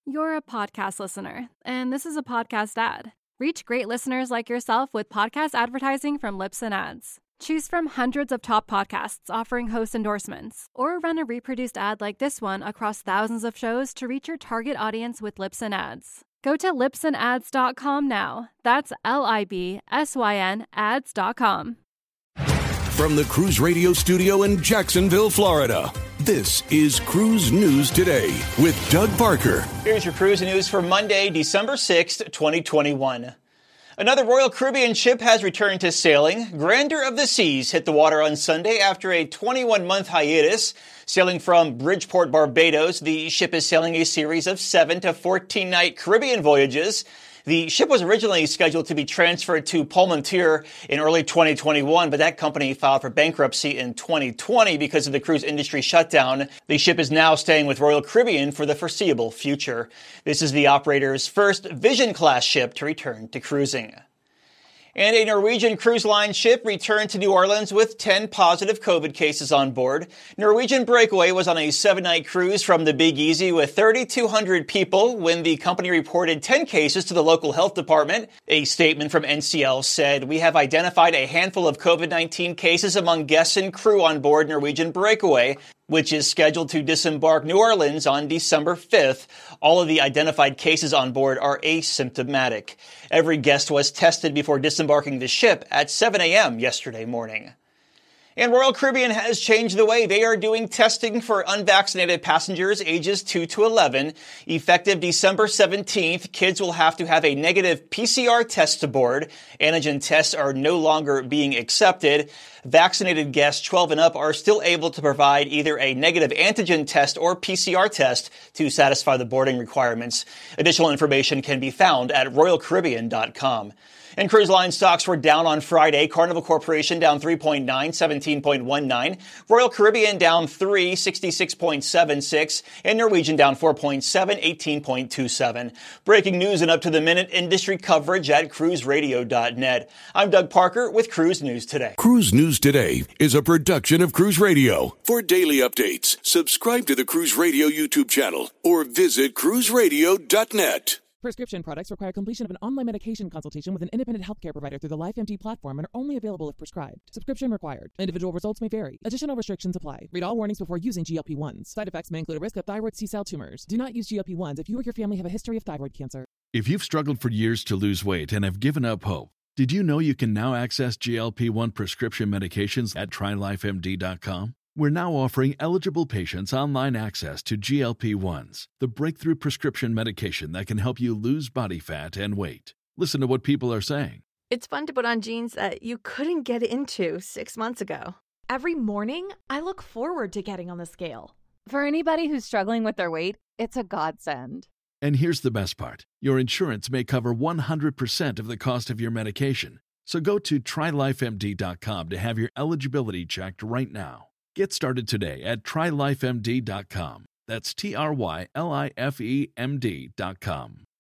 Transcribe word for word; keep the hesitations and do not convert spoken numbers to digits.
You're a podcast listener, and this is a podcast ad. Reach great listeners like yourself with podcast advertising from Libsyn Ads. Choose from hundreds of top podcasts offering host endorsements, or run a reproduced ad like this one across thousands of shows to reach your target audience with Libsyn Ads. Go to libsyn ads dot com now. That's L I B S Y N ads dot com. From the Cruise Radio studio in Jacksonville, Florida, this is Cruise News Today with Doug Parker. Here's your cruise news for Monday, December sixth, twenty twenty-one. Another Royal Caribbean ship has returned to sailing. Grandeur of the Seas hit the water on Sunday after a twenty-one month hiatus. Sailing from Bridgeport, Barbados, the ship is sailing a series of seven to fourteen night Caribbean voyages. The ship was originally scheduled to be transferred to Pullmantur in early twenty twenty-one, but that company filed for bankruptcy in twenty twenty because of the cruise industry shutdown. The ship is now staying with Royal Caribbean for the foreseeable future. This is the operator's first Vision-class ship to return to cruising. And a Norwegian Cruise Line ship returned to New Orleans with ten positive COVID cases on board. Norwegian Breakaway was on a seven-night cruise from the Big Easy with thirty-two hundred people when the company reported ten cases to the local health department. A statement from N C L said, "We have identified a handful of COVID nineteen cases among guests and crew on board Norwegian Breakaway, which is scheduled to disembark New Orleans on December fifth. All of the identified cases on board are asymptomatic. Every guest was tested before disembarking the ship at seven a.m. yesterday morning." And Royal Caribbean has changed the way they are doing testing for unvaccinated passengers ages two to eleven. Effective December seventeenth, kids will have to have a negative P C R test aboard. Antigen tests are no longer being accepted. Vaccinated guests twelve and up are still able to provide either a negative antigen test or P C R test to satisfy the boarding requirements. Additional information can be found at royal caribbean dot com. And cruise line stocks were down on Friday. Carnival Corporation down three point nine, seventeen point one nine. Royal Caribbean down three, sixty-six point seven six. And Norwegian down four point seven, eighteen point two seven. Breaking news and up-to-the-minute industry coverage at cruise radio dot net. I'm Doug Parker with Cruise News Today. Cruise News Today is a production of Cruise Radio. For daily updates, subscribe to the Cruise Radio YouTube channel or visit cruise radio dot net. Prescription products require completion of an online medication consultation with an independent healthcare provider through the LifeMD platform and are only available if prescribed. Subscription required. Individual results may vary. Additional restrictions apply. Read all warnings before using G L P ones. Side effects may include a risk of thyroid C-cell tumors. Do not use G L P ones if you or your family have a history of thyroid cancer. If you've struggled for years to lose weight and have given up hope, did you know you can now access G L P one prescription medications at try life M D dot com? We're now offering eligible patients online access to G L P ones, the breakthrough prescription medication that can help you lose body fat and weight. Listen to what people are saying. It's fun to put on jeans that you couldn't get into six months ago. Every morning, I look forward to getting on the scale. For anybody who's struggling with their weight, it's a godsend. And here's the best part. Your insurance may cover one hundred percent of the cost of your medication. So go to try life M D dot com to have your eligibility checked right now. Get started today at try life M D dot com. That's T R Y L I F E M D dot com.